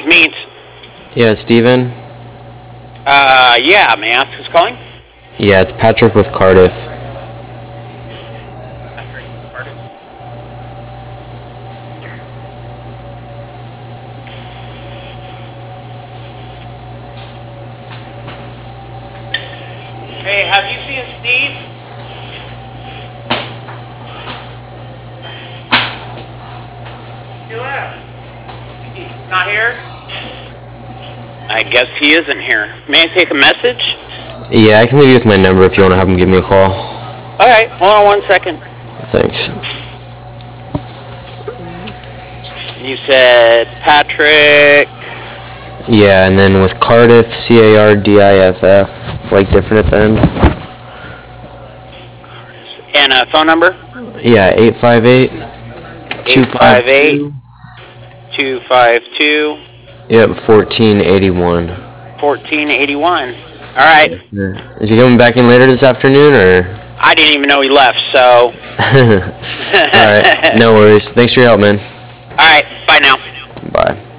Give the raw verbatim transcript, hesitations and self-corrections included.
King's Meats. Yeah, Steven? Uh, yeah, may I ask who's calling? Yeah, it's Patrick with Cardiff. Patrick, Cardiff. Hey, have you seen Steve? He left. He's not here? I guess he isn't here. May I take a message? Yeah, I can leave you with my number if you want to have him give me a call. Alright, hold on one second. Thanks. You said Patrick. Yeah, and then with Cardiff, C A R D I F F, like different at the end. And a phone number? Yeah, eight five eight, two five eight two five two. Yep, fourteen eighty-one. fourteen eighty-one. Alright. Is he coming back in later this afternoon, or? I didn't even know he left, so. Alright, no worries. Thanks for your help, man. Alright, bye now. Bye.